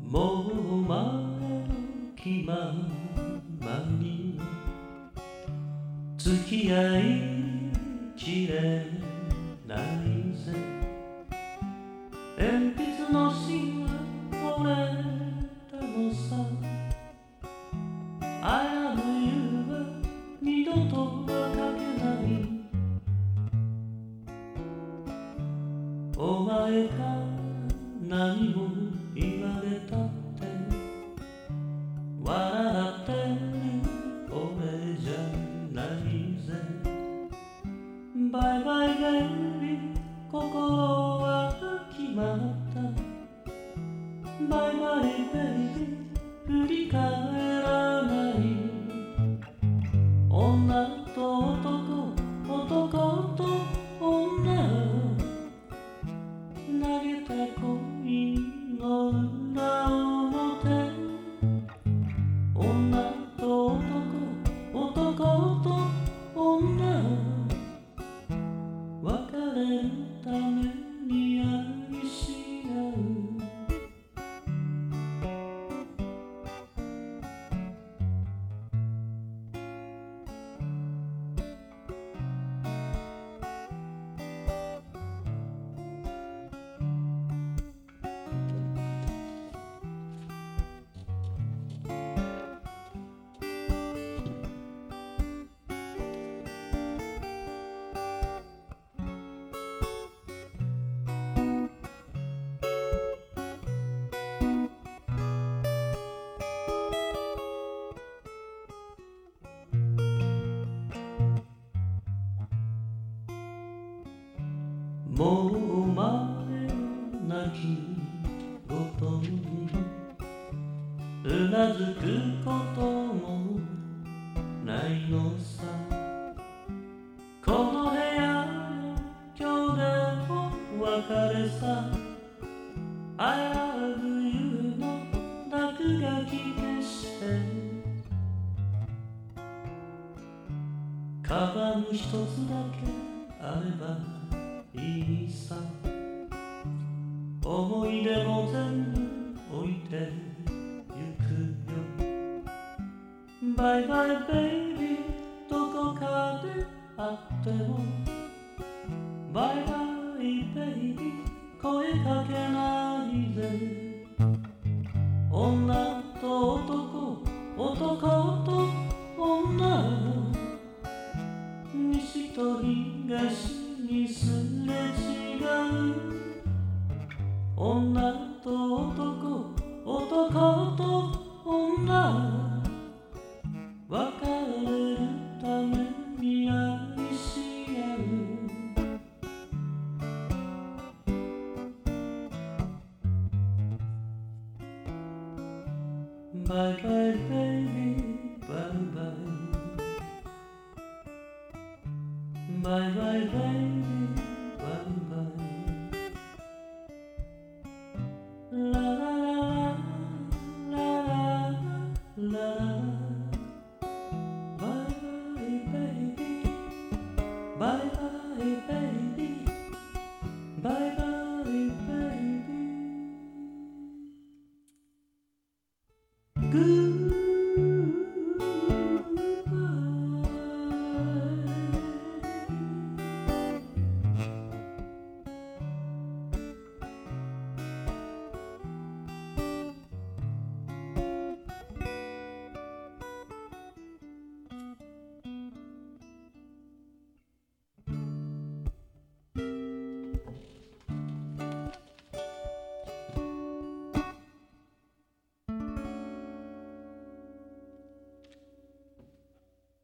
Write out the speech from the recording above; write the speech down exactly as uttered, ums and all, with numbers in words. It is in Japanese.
もう前の気ままに付き合いきれないぜ。鉛筆の芯は折れたのさ。 I love you は二度とは書けない。お前が何も言われたって笑ってる俺じゃないぜ。バイバイベイビー心は決まった。バイバイベイビー振り返らない。女と男男と女投げた恋の裏表。女と男男と女別れるために愛し合う。もう前の泣き言にうなずくこともないのさ。この部屋の今日でお別れさ。 I love you の落書き消してカバン一つだけあればいいさ。思い出も全部置いてゆくよ。バイバイベイビーどこかで会ってもバイバイベイビー声かけないで。女と男男と女西と東にすれ違う。女と男男と女別れるために愛し合う。バイバイベイビーバイバイバイバイベイビー